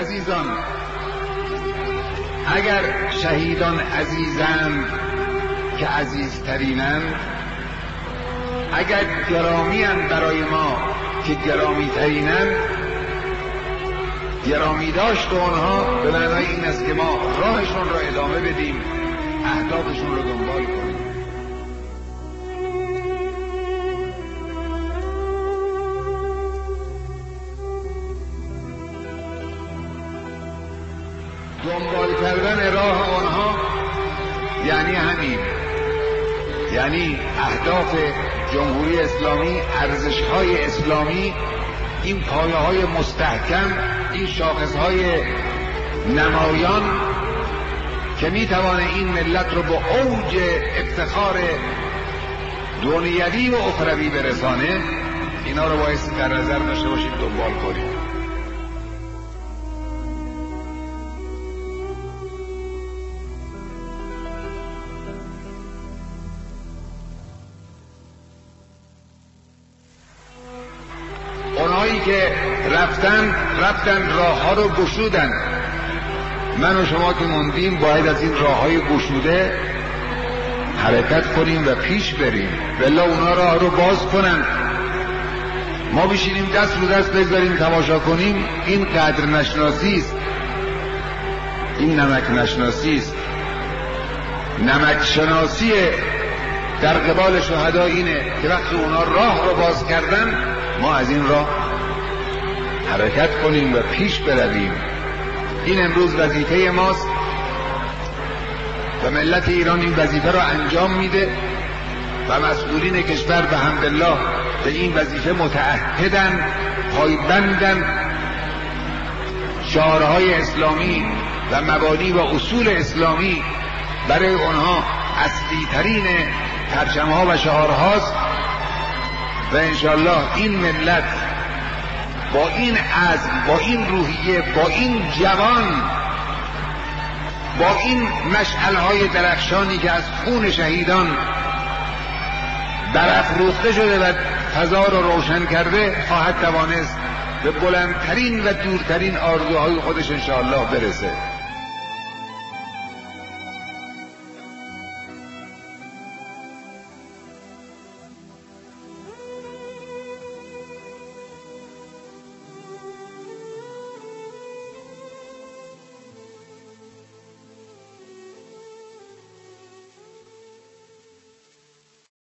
عزیزان، اگر شهیدان عزیزند که عزیزترینند، اگر گرامی‌اند برای ما که گرامی‌ترینند، گرامی داشت آنها به معنای این است که ما راهشون را ادامه بدیم، اهدافشون را دنبال کنیم. دنبال کردن راه آنها یعنی همین، یعنی اهداف جمهوری اسلامی، ارزش‌های اسلامی، این پایه‌های مستحکم، این شاخص‌های نمایان که می‌توانه این ملت رو به اوج افتخار دنیوی و اخروی برسانه، اینا رو باید در نظر داشته باشیم، دنبال کنیم. اونایی که رفتن راه ها رو گشودن، من و شما که موندیم باید از این راه های گشوده حرکت کنیم و پیش بریم، بلا اونا راه رو باز کنن. ما بشینیم دست رو دست بگذاریم تماشا کنیم، این قدر نشناسی است، این نمک نشناسی است. نمک شناسی در قبال شهدا اینه که وقتی اونا راه رو باز کردن ما از این راه حرکت کنیم و پیش برویم. این امروز وظیفه ماست و ملت ایران این وظیفه را انجام میده و مسئولین کشور به حمدالله به این وظیفه متعهدن، پایبندن. شعارهای اسلامی و مبانی و اصول اسلامی برای آنها اصلی ترین پرچم‌ها و شعارهاست و انشاءالله این ملت با این عزم، با این روحیه، با این جوان، با این مشعل‌های درخشانی که از خون شهیدان برافروخته شده و فضا را روشن کرده، خواهد توانست به بلندترین و دورترین آرزوهای خودش انشاءالله برسه.